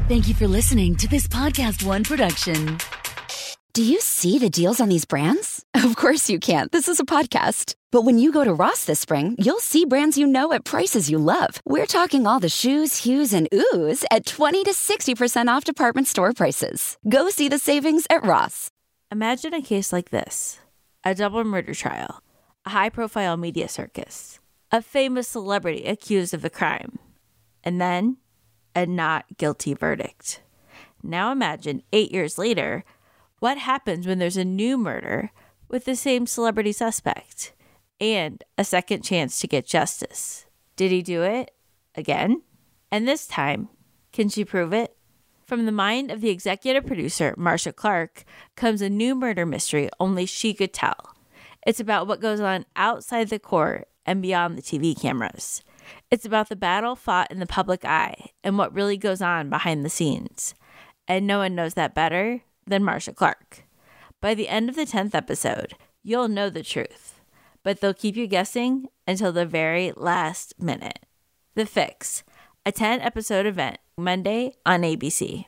Thank you for listening to this Podcast One production. Do you see the deals on these brands? Of course you can't. This is a podcast. But when you go to Ross this spring, you'll see brands you know at prices you love. We're talking all the shoes, hues, and oohs at 20 to 60% off department store prices. Go see the savings at Ross. Imagine a case like this. A double murder trial. A high-profile media circus. A famous celebrity accused of the crime. And then, a not guilty verdict. Now imagine 8 years later, what happens when there's a new murder with the same celebrity suspect and a second chance to get justice? Did he do it again? And this time, can she prove it? From the mind of the executive producer, Marcia Clark, comes a new murder mystery only she could tell. It's about what goes on outside the court and beyond the TV cameras. It's about the battle fought in the public eye and what really goes on behind the scenes. And no one knows that better than Marcia Clark. By the end of the 10th episode, you'll know the truth, but they'll keep you guessing until the very last minute. The Fix, a 10-episode event, Monday on ABC.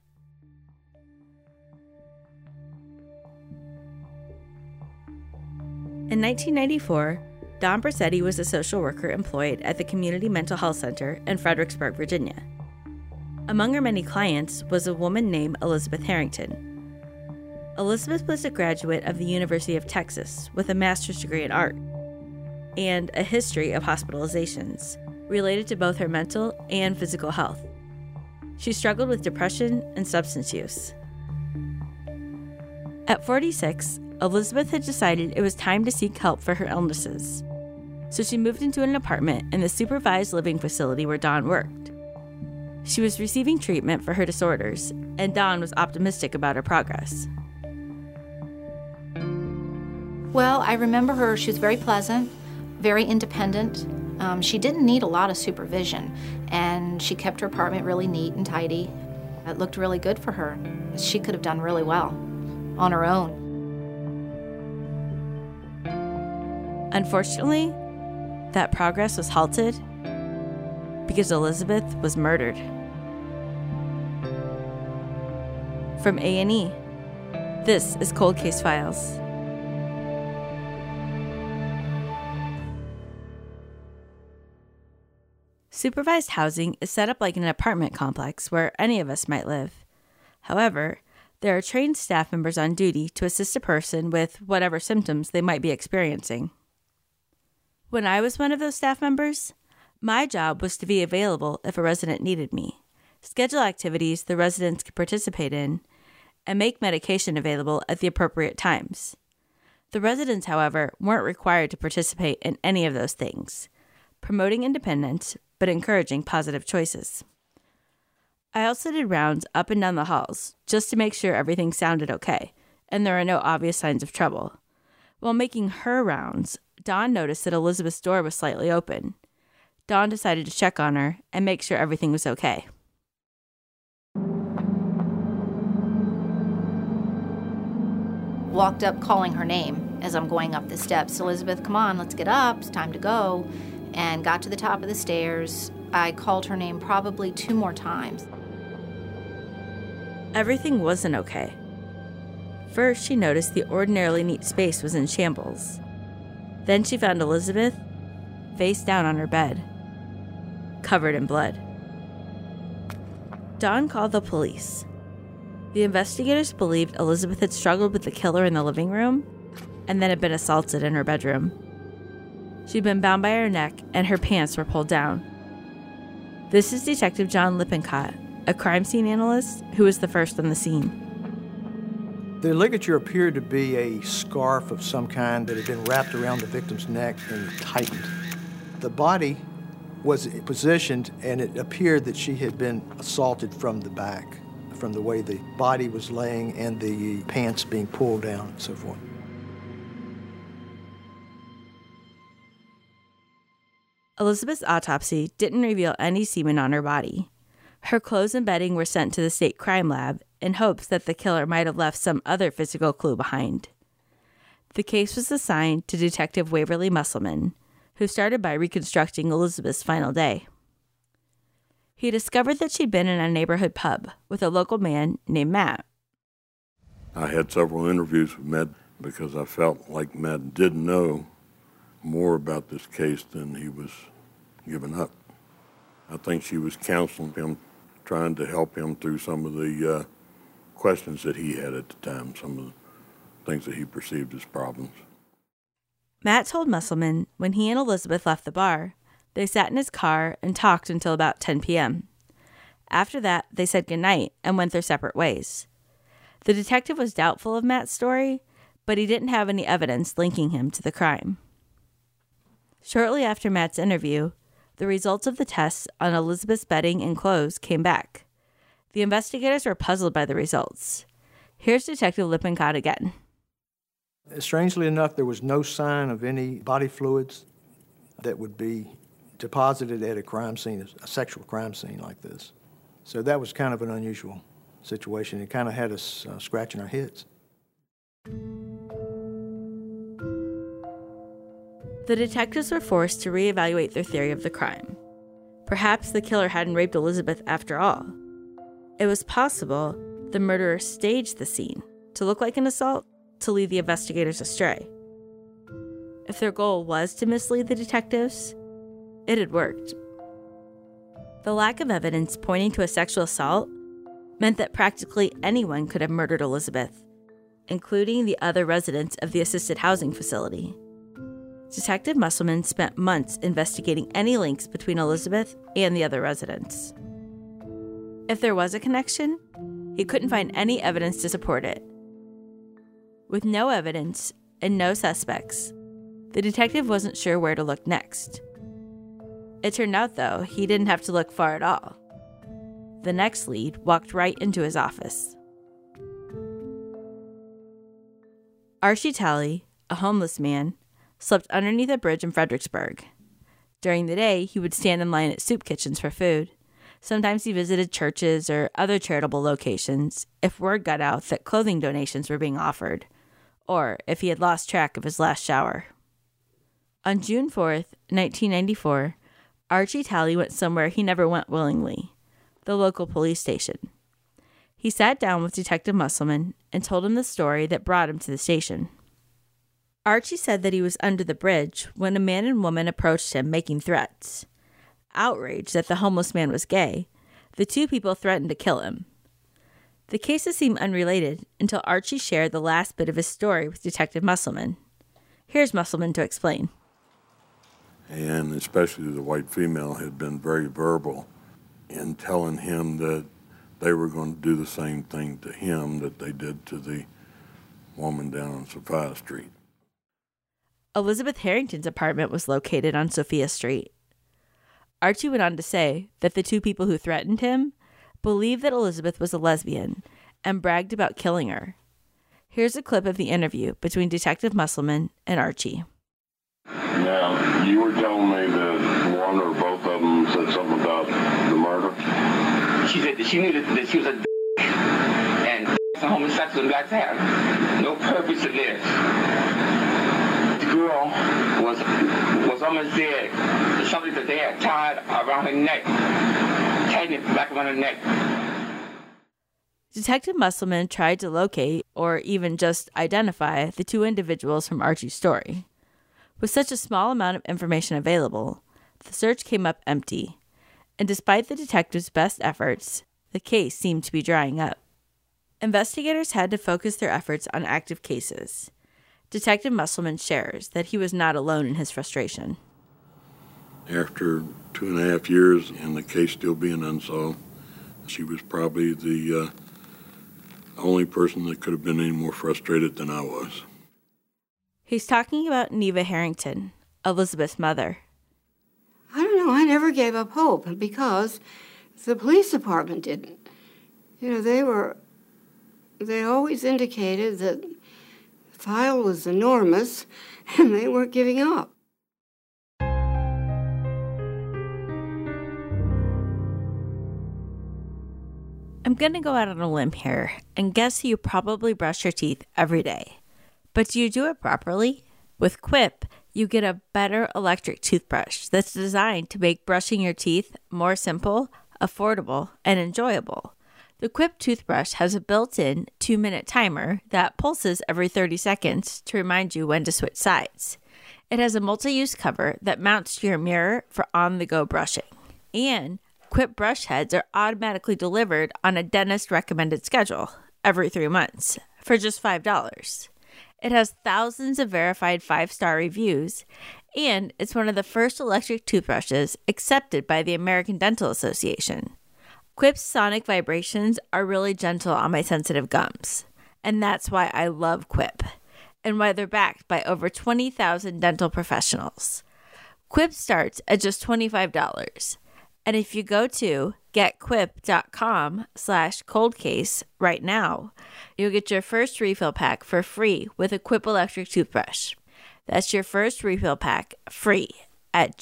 In 1994, Dawn Bracetti was a social worker employed at the Community Mental Health Center in Fredericksburg, Virginia. Among her many clients was a woman named Elizabeth Harrington. Elizabeth was a graduate of the University of Texas with a master's degree in art and a history of hospitalizations related to both her mental and physical health. She struggled with depression and substance use. At 46, Elizabeth had decided it was time to seek help for her illnesses, so she moved into an apartment in the supervised living facility where Dawn worked. She was receiving treatment for her disorders, and Dawn was optimistic about her progress. Well, I remember her. She was very pleasant, very independent. She didn't need a lot of supervision, and she kept her apartment really neat and tidy. It looked really good for her. She could have done really well on her own. Unfortunately, that progress was halted because Elizabeth was murdered. From A&E, this is Cold Case Files. Supervised housing is set up like an apartment complex where any of us might live. However, there are trained staff members on duty to assist a person with whatever symptoms they might be experiencing. When I was one of those staff members, my job was to be available if a resident needed me, schedule activities the residents could participate in, and make medication available at the appropriate times. The residents, however, weren't required to participate in any of those things, promoting independence but encouraging positive choices. I also did rounds up and down the halls just to make sure everything sounded okay and there are no obvious signs of trouble. While making her rounds, Dawn noticed that Elizabeth's door was slightly open. Dawn decided to check on her and make sure everything was okay. Walked up calling her name as I'm going up the steps. Elizabeth, come on, let's get up. It's time to go. And got to the top of the stairs. I called her name probably 2 more times. Everything wasn't okay. First, she noticed the ordinarily neat space was in shambles. Then she found Elizabeth face down on her bed, covered in blood. Dawn called the police. The investigators believed Elizabeth had struggled with the killer in the living room and then had been assaulted in her bedroom. She'd been bound by her neck and her pants were pulled down. This is Detective John Lippincott, a crime scene analyst who was the first on the scene. The ligature appeared to be a scarf of some kind that had been wrapped around the victim's neck and tightened. The body was positioned, and it appeared that she had been assaulted from the back, from the way the body was laying and the pants being pulled down and so forth. Elizabeth's autopsy didn't reveal any semen on her body. Her clothes and bedding were sent to the state crime lab in hopes that the killer might have left some other physical clue behind. The case was assigned to Detective Waverly Musselman, who started by reconstructing Elizabeth's final day. he discovered that she'd been in a neighborhood pub with a local man named Matt. I had several interviews with Matt because I felt like Matt did know more about this case than he was giving up. I think she was counseling him, trying to help him through some of the questions that he had at the time, some of the things that he perceived as problems. Matt told Musselman when he and Elizabeth left the bar, they sat in his car and talked until about 10 p.m. After that, they said goodnight and went their separate ways. The detective was doubtful of Matt's story, but he didn't have any evidence linking him to the crime. Shortly after Matt's interview, the results of the tests on Elizabeth's bedding and clothes came back. The investigators were puzzled by the results. Here's Detective Lippincott again. Strangely enough, there was no sign of any body fluids that would be deposited at a crime scene, a sexual crime scene like this. So that was kind of an unusual situation. It kind of had us scratching our heads. The detectives were forced to reevaluate their theory of the crime. Perhaps the killer hadn't raped Elizabeth after all. It was possible the murderer staged the scene to look like an assault to lead the investigators astray. If their goal was to mislead the detectives, it had worked. The lack of evidence pointing to a sexual assault meant that practically anyone could have murdered Elizabeth, including the other residents of the assisted housing facility. Detective Musselman spent months investigating any links between Elizabeth and the other residents. If there was a connection, he couldn't find any evidence to support it. With no evidence and no suspects, the detective wasn't sure where to look next. It turned out, though, he didn't have to look far at all. The next lead walked right into his office. Archie Talley, a homeless man, slept underneath a bridge in Fredericksburg. During the day, he would stand in line at soup kitchens for food. Sometimes he visited churches or other charitable locations if word got out that clothing donations were being offered, or if he had lost track of his last shower. On June 4th, 1994, Archie Talley went somewhere he never went willingly, the local police station. He sat down with Detective Musselman and told him the story that brought him to the station. Archie said that he was under the bridge when a man and woman approached him making threats. Outraged that the homeless man was gay, the two people threatened to kill him. The cases seemed unrelated until Archie shared the last bit of his story with Detective Musselman. Here's Musselman to explain. And especially the white female had been very verbal in telling him that they were going to do the same thing to him that they did to the woman down on Sophia Street. Elizabeth Harrington's apartment was located on Sophia Street. Archie went on to say that the two people who threatened him believed that Elizabeth was a lesbian and bragged about killing her. Here's a clip of the interview between Detective Musselman and Archie. Now, you were telling me that one or both of them said something about the murder? She said that she knew that she was a and some homosexual and got to have no purpose in this. The girl was almost dead. Something that they had tied around her neck, tied it back around her neck. Detective Musselman tried to locate or even just identify the two individuals from Archie's story. With such a small amount of information available, the search came up empty, and despite the detective's best efforts, the case seemed to be drying up. Investigators had to focus their efforts on active cases. Detective Musselman shares that he was not alone in his frustration. After 2.5 years and the case still being unsolved, she was probably the only person that could have been any more frustrated than I was. He's talking about Neva Harrington, Elizabeth's mother. I don't know. I never gave up hope because the police department didn't. You know, they always indicated that the file was enormous and they weren't giving up. I'm going to go out on a limb here and guess you probably brush your teeth every day. But do you do it properly? With Quip, you get a better electric toothbrush that's designed to make brushing your teeth more simple, affordable, and enjoyable. The Quip toothbrush has a built-in 2-minute timer that pulses every 30 seconds to remind you when to switch sides. It has a multi-use cover that mounts to your mirror for on-the-go brushing. And Quip brush heads are automatically delivered on a dentist-recommended schedule every 3 months for just $5. It has thousands of verified 5-star reviews, and it's one of the first electric toothbrushes accepted by the American Dental Association. Quip's sonic vibrations are really gentle on my sensitive gums, and that's why I love Quip, and why they're backed by over 20,000 dental professionals. Quip starts at just $25, and if you go to getquip.com/coldcase right now, you'll get your first refill pack for free with a Quip electric toothbrush. That's your first refill pack free at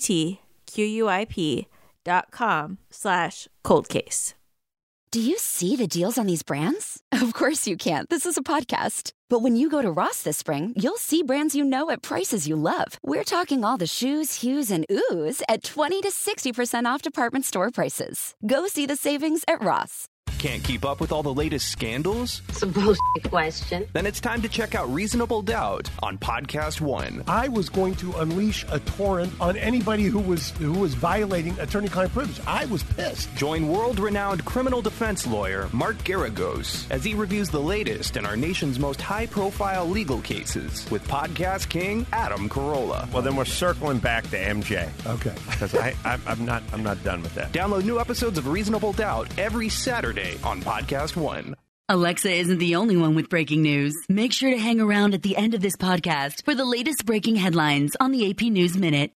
getquip.com/coldcase. Do you see the deals on these brands? Of course you can. This is a podcast. But when you go to Ross this spring, you'll see brands you know at prices you love. We're talking all the shoes, hues, and oohs at 20 to 60% off department store prices. Go see the savings at Ross. Can't keep up with all the latest scandals? It's a bullshit question. Then it's time to check out Reasonable Doubt on Podcast One. I was going to unleash a torrent on anybody who was violating attorney-client privilege. I was pissed. Join world-renowned criminal defense lawyer Mark Garagos as he reviews the latest in our nation's most high-profile legal cases with podcast king Adam Carolla. Well, then we're circling back to MJ. Okay. Because I'm not done with that. Download new episodes of Reasonable Doubt every Saturday on Podcast One. Alexa isn't the only one with breaking news. Make sure to hang around at the end of this podcast for the latest breaking headlines on the AP News Minute.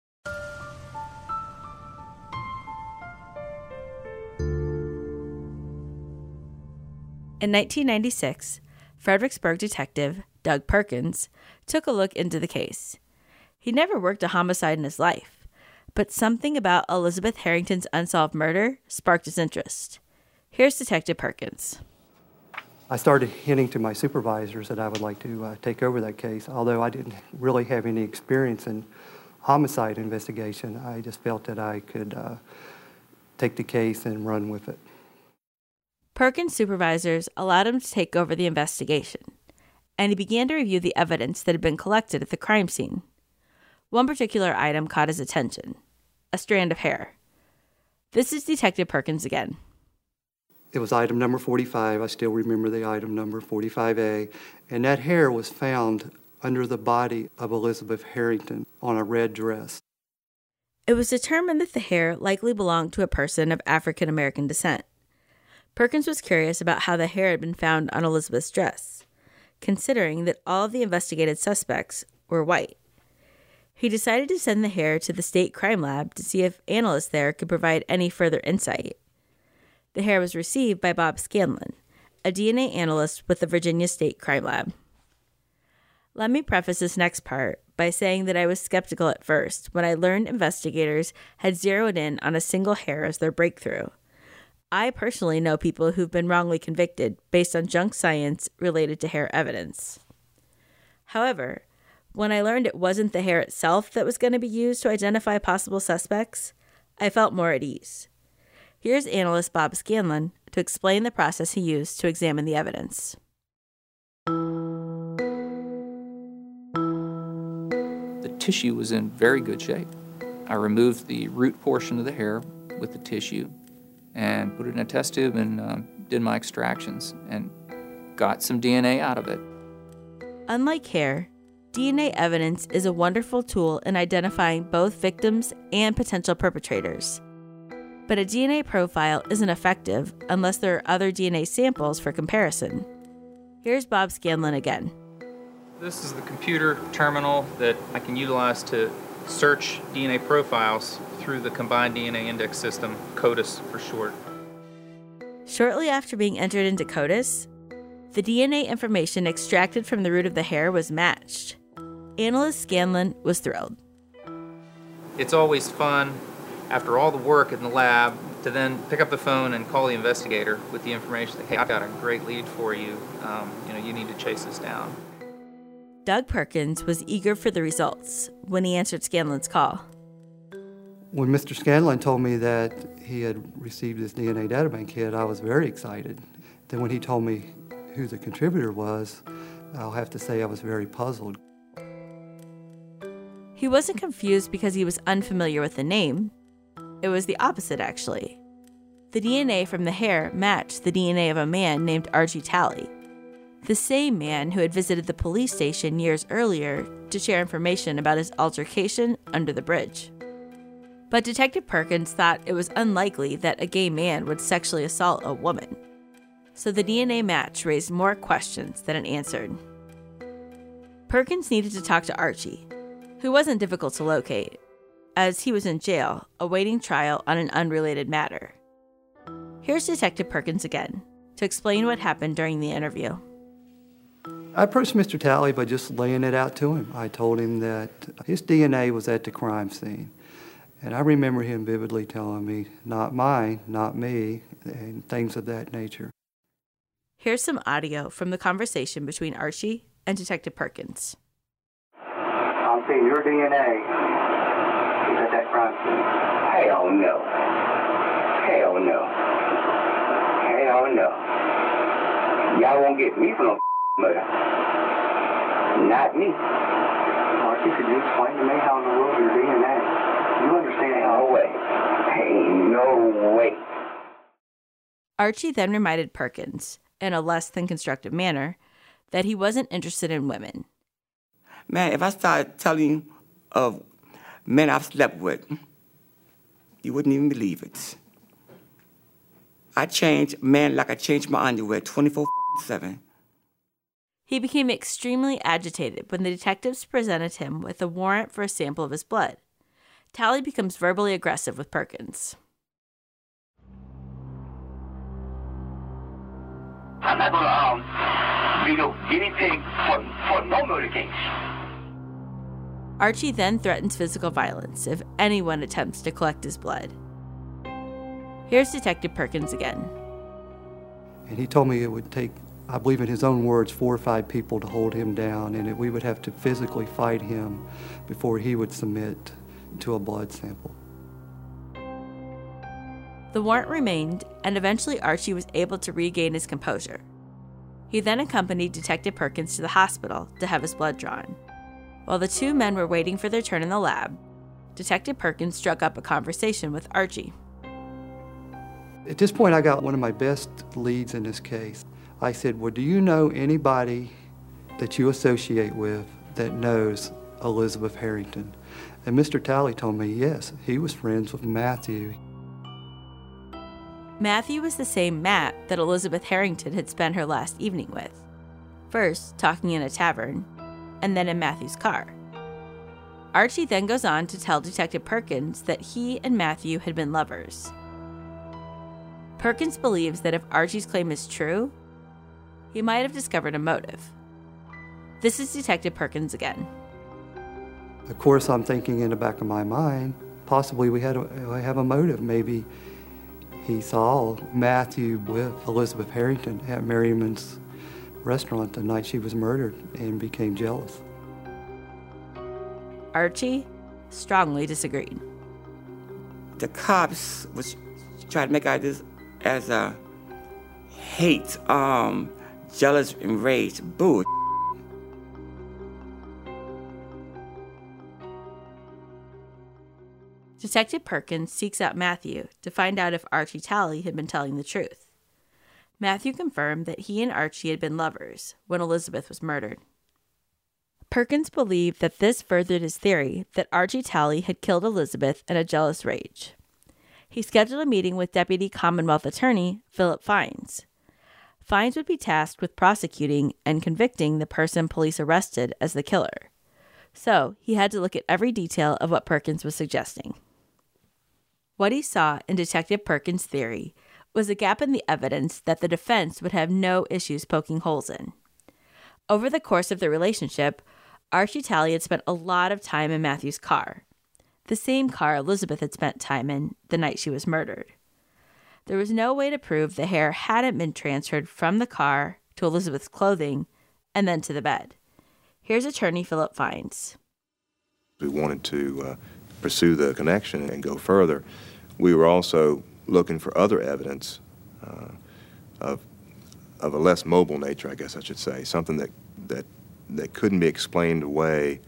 In 1996, Fredericksburg detective Doug Perkins took a look into the case. He never worked a homicide in his life, but something about Elizabeth Harrington's unsolved murder sparked his interest. Here's Detective Perkins. I started hinting to my supervisors that I would like to take over that case. Although I didn't really have any experience in homicide investigation, I just felt that I could take the case and run with it. Perkins' supervisors allowed him to take over the investigation, and he began to review the evidence that had been collected at the crime scene. One particular item caught his attention: a strand of hair. This is Detective Perkins again. It was item number 45. I still remember the item number 45A. And that hair was found under the body of Elizabeth Harrington on a red dress. It was determined that the hair likely belonged to a person of African American descent. Perkins was curious about how the hair had been found on Elizabeth's dress, considering that all of the investigated suspects were white. He decided to send the hair to the state crime lab to see if analysts there could provide any further insight. The hair was received by Bob Scanlon, a DNA analyst with the Virginia State Crime Lab. Let me preface this next part by saying that I was skeptical at first when I learned investigators had zeroed in on a single hair as their breakthrough. I personally know people who've been wrongly convicted based on junk science related to hair evidence. However, when I learned it wasn't the hair itself that was going to be used to identify possible suspects, I felt more at ease. Here's analyst Bob Scanlon to explain the process he used to examine the evidence. The tissue was in very good shape. I removed the root portion of the hair with the tissue and put it in a test tube and did my extractions and got some DNA out of it. Unlike hair, DNA evidence is a wonderful tool in identifying both victims and potential perpetrators. But a DNA profile isn't effective unless there are other DNA samples for comparison. Here's Bob Scanlon again. This is the computer terminal that I can utilize to search DNA profiles through the Combined DNA Index System, CODIS for short. Shortly after being entered into CODIS, the DNA information extracted from the root of the hair was matched. Analyst Scanlon was thrilled. It's always fun, after all the work in the lab, to then pick up the phone and call the investigator with the information that, hey, I've got a great lead for you. You need to chase this down. Doug Perkins was eager for the results when he answered Scanlon's call. When Mr. Scanlon told me that he had received this DNA databank kit, I was very excited. Then when he told me who the contributor was, I'll have to say I was very puzzled. He wasn't confused because he was unfamiliar with the name. It was the opposite, actually. The DNA from the hair matched the DNA of a man named Archie Talley, the same man who had visited the police station years earlier to share information about his altercation under the bridge. But Detective Perkins thought it was unlikely that a gay man would sexually assault a woman. So the DNA match raised more questions than it answered. Perkins needed to talk to Archie, who wasn't difficult to locate, as he was in jail, awaiting trial on an unrelated matter. Here's Detective Perkins again, to explain what happened during the interview. I approached Mr. Talley by just laying it out to him. I told him that his DNA was at the crime scene. And I remember him vividly telling me, not mine, not me, and things of that nature. Here's some audio from the conversation between Archie and Detective Perkins. I'm saying your DNA is at that crime scene. Hell no. Hell no. Hell no. Y'all won't get me for no murder. Not me. Archie, could you explain to me how in the world your DNA? You understand? No way. Ain't no way. Archie then reminded Perkins, in a less than constructive manner, that he wasn't interested in women. Man, if I started telling you of men I've slept with, you wouldn't even believe it. I change men like I change my underwear 24/7. He became extremely agitated when the detectives presented him with a warrant for a sample of his blood. Talley becomes verbally aggressive with Perkins. I'm not gonna be no guinea pig for no murder case. Archie then threatens physical violence if anyone attempts to collect his blood. Here's Detective Perkins again. And he told me it would take, I believe in his own words, 4 or 5 people to hold him down, and that we would have to physically fight him before he would submit to a blood sample. The warrant remained, and eventually Archie was able to regain his composure. He then accompanied Detective Perkins to the hospital to have his blood drawn. While the two men were waiting for their turn in the lab, Detective Perkins struck up a conversation with Archie. At this point, I got one of my best leads in this case. I said, well, do you know anybody that you associate with that knows Elizabeth Harrington? And Mr. Talley told me, yes, he was friends with Matthew. Matthew was the same Matt that Elizabeth Harrington had spent her last evening with. First, talking in a tavern, and then in Matthew's car. Archie then goes on to tell Detective Perkins that he and Matthew had been lovers. Perkins believes that if Archie's claim is true, he might have discovered a motive. This is Detective Perkins again. Of course, I'm thinking in the back of my mind, possibly we have a motive. Maybe he saw Matthew with Elizabeth Harrington at Merriman's restaurant the night she was murdered and became jealous. Archie strongly disagreed. The cops was trying to make out this as a hate, jealous, enraged, bull. Detective Perkins seeks out Matthew to find out if Archie Talley had been telling the truth. Matthew confirmed that he and Archie had been lovers when Elizabeth was murdered. Perkins believed that this furthered his theory that Archie Talley had killed Elizabeth in a jealous rage. He scheduled a meeting with Deputy Commonwealth Attorney Philip Fines. Fines would be tasked with prosecuting and convicting the person police arrested as the killer. So he had to look at every detail of what Perkins was suggesting. What he saw in Detective Perkins' theory was a gap in the evidence that the defense would have no issues poking holes in. Over the course of the relationship, Archie Talley had spent a lot of time in Matthew's car, the same car Elizabeth had spent time in the night she was murdered. There was no way to prove the hair hadn't been transferred from the car to Elizabeth's clothing and then to the bed. Here's attorney Philip Fines. We wanted to pursue the connection and go further, we were also looking for other evidence of a less mobile nature, I guess I should say, something that couldn't be explained away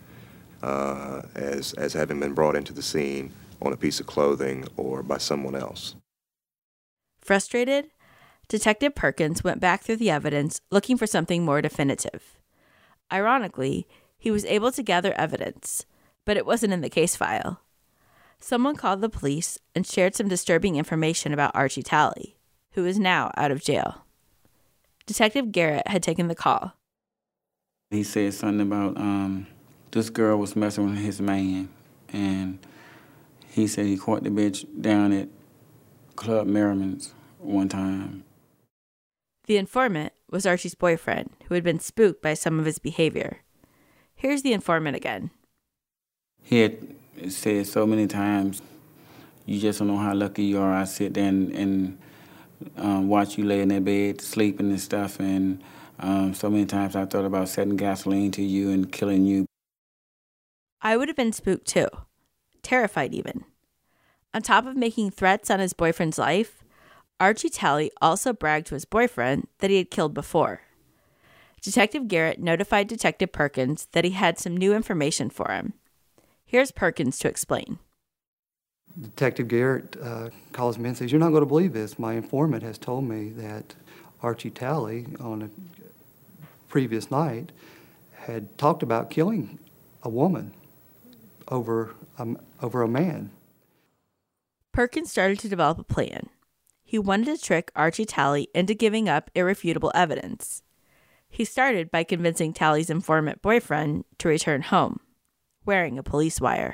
as having been brought into the scene on a piece of clothing or by someone else. Frustrated, Detective Perkins went back through the evidence looking for something more definitive. Ironically, he was able to gather evidence, but it wasn't in the case file. Someone called the police and shared some disturbing information about Archie Talley, who is now out of jail. Detective Garrett had taken the call. He said something about this girl was messing with his man, and he said he caught the bitch down at Club Merriman's one time. The informant was Archie's boyfriend, who had been spooked by some of his behavior. Here's the informant again. He had said so many times, "You just don't know how lucky you are. I sit there and watch you lay in that bed sleeping and stuff, and so many times I thought about setting gasoline to you and killing you." I would have been spooked too, terrified even. On top of making threats on his boyfriend's life, Archie Talley also bragged to his boyfriend that he had killed before. Detective Garrett notified Detective Perkins that he had some new information for him. Here's Perkins to explain. Detective Garrett calls me and says, "You're not going to believe this. My informant has told me that Archie Talley on a previous night had talked about killing a woman over a man." Perkins started to develop a plan. He wanted to trick Archie Talley into giving up irrefutable evidence. He started by convincing Talley's informant boyfriend to return home, wearing a police wire.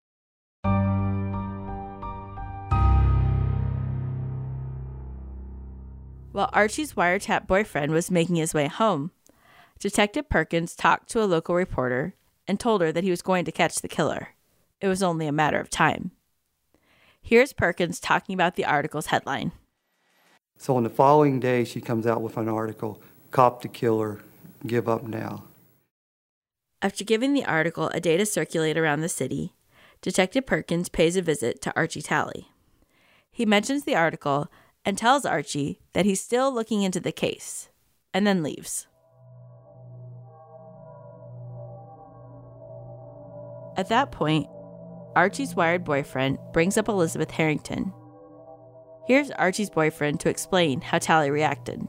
While Archie's wiretap boyfriend was making his way home, Detective Perkins talked to a local reporter and told her that he was going to catch the killer. It was only a matter of time. Here's Perkins talking about the article's headline. So on the following day, she comes out with an article, "Cop the Killer, Give Up Now." After giving the article a day to circulate around the city, Detective Perkins pays a visit to Archie Talley. He mentions the article and tells Archie that he's still looking into the case, and then leaves. At that point, Archie's wired boyfriend brings up Elizabeth Harrington. Here's Archie's boyfriend to explain how Talley reacted.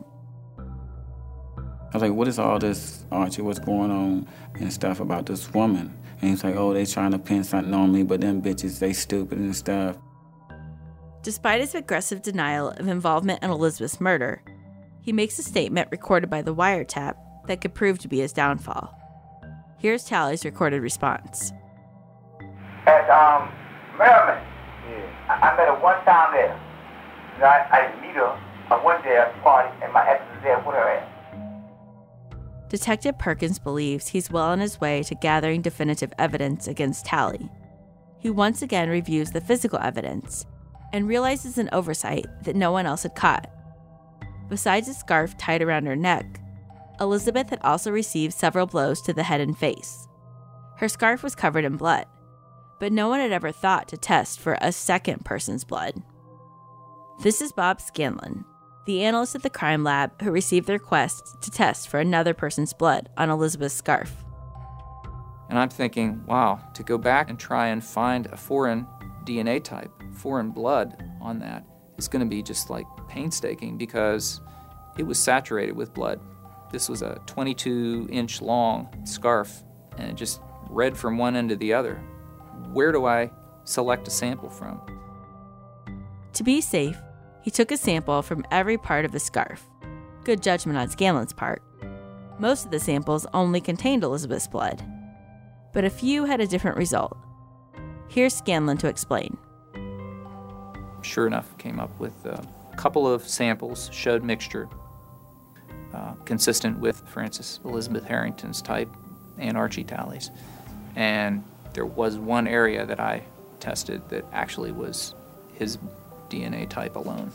I was like, "What is all this, Archie? What's going on and stuff about this woman?" And he's like, "Oh, they trying to pin something on me, but them bitches, they stupid and stuff." Despite his aggressive denial of involvement in Elizabeth's murder, he makes a statement recorded by the wiretap that could prove to be his downfall. Here's Talley's recorded response. At Merriman, I met her one time there. You know, I didn't meet her. I went there at the party, and my ex was there with her at. Detective Perkins believes he's well on his way to gathering definitive evidence against Talley. He once again reviews the physical evidence and realizes an oversight that no one else had caught. Besides a scarf tied around her neck, Elizabeth had also received several blows to the head and face. Her scarf was covered in blood, but no one had ever thought to test for a second person's blood. This is Bob Scanlon, the analyst at the crime lab who received the request to test for another person's blood on Elizabeth's scarf. And I'm thinking, wow, to go back and try and find a foreign DNA type, foreign blood on that, is going to be just like painstaking because it was saturated with blood. This was a 22-inch long scarf, and it just read from one end to the other. Where do I select a sample from? To be safe, he took a sample from every part of the scarf. Good judgment on Scanlon's part. Most of the samples only contained Elizabeth's blood, but a few had a different result. Here's Scanlon to explain. Sure enough, came up with a couple of samples, showed mixture, consistent with Frances Elizabeth Harrington's type and Archie Talley's. And there was one area that I tested that actually was his DNA type alone.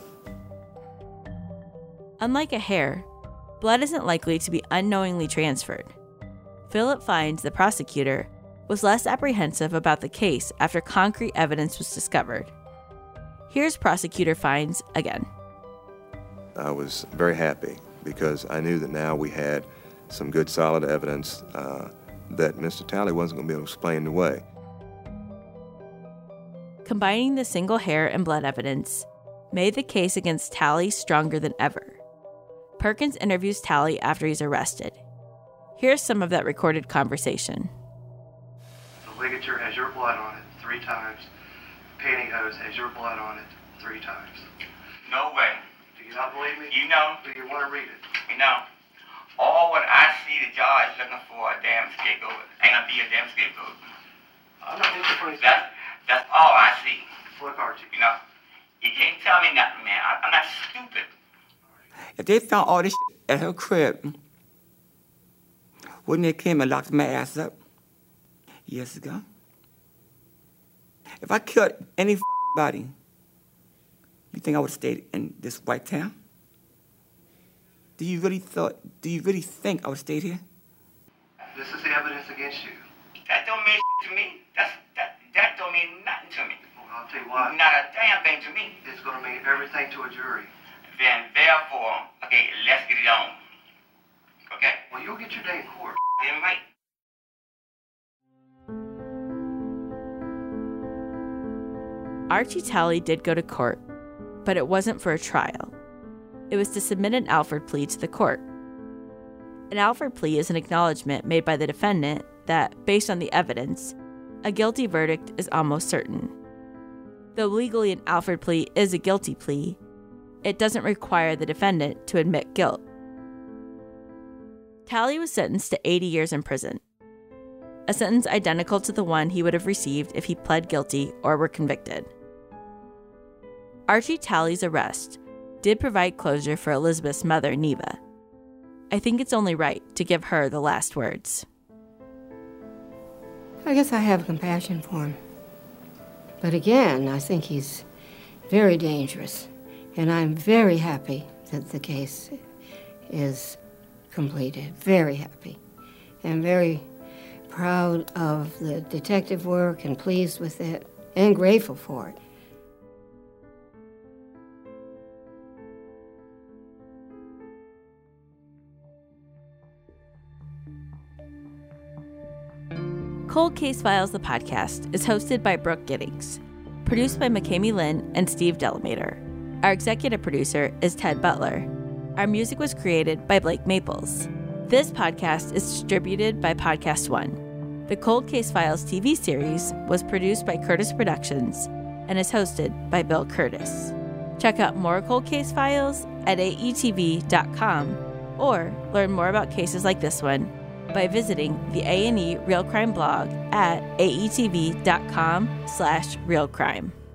Unlike a hair, blood isn't likely to be unknowingly transferred. Philip Fiennes, the prosecutor, was less apprehensive about the case after concrete evidence was discovered. Here's Prosecutor Fines again. I was very happy because I knew that now we had some good solid evidence that Mr. Talley wasn't going to be able to explain away. Combining the single hair and blood evidence made the case against Talley stronger than ever. Perkins interviews Talley after he's arrested. Here's some of that recorded conversation. The ligature has your blood on it 3 times. The pantyhose has your blood on it 3 times. No way. Do you not believe me? You know. Do you want to read it? You know. All what I see the judge looking for a damn scapegoat. Ain't gonna be a damn scapegoat. I'm not looking for any That's all I see. Look, Archie. You know. You can't tell me nothing, man. I'm not stupid. If they found all this shit at her crib, wouldn't they came and locked my ass up years ago? If I killed any fucking body, you think I would have stayed in this white town? Do you really think I would have stayed here? This is the evidence against you. That don't mean shit to me. That don't mean nothing to me. Well, I'll tell you what. Not a damn thing to me. It's going to mean everything to a jury. Then therefore, okay, let's get it on. Okay? Well, you'll get your day in court. Damn right. Archie Talley did go to court, but it wasn't for a trial. It was to submit an Alford plea to the court. An Alford plea is an acknowledgement made by the defendant that, based on the evidence, a guilty verdict is almost certain. Though legally an Alford plea is a guilty plea, it doesn't require the defendant to admit guilt. Talley was sentenced to 80 years in prison, a sentence identical to the one he would have received if he pled guilty or were convicted. Archie Talley's arrest did provide closure for Elizabeth's mother, Neva. I think it's only right to give her the last words. I guess I have compassion for him. But again, I think he's very dangerous. And I'm very happy that the case is completed. Very happy. And very proud of the detective work and pleased with it and grateful for it. Cold Case Files, the podcast, is hosted by Brooke Giddings, produced by McKamey Lynn and Steve Delamater. Our executive producer is Ted Butler. Our music was created by Blake Maples. This podcast is distributed by Podcast One. The Cold Case Files TV series was produced by Curtis Productions and is hosted by Bill Curtis. Check out more Cold Case Files at aetv.com or learn more about cases like this one by visiting the A&E Real Crime blog at aetv.com/realcrime.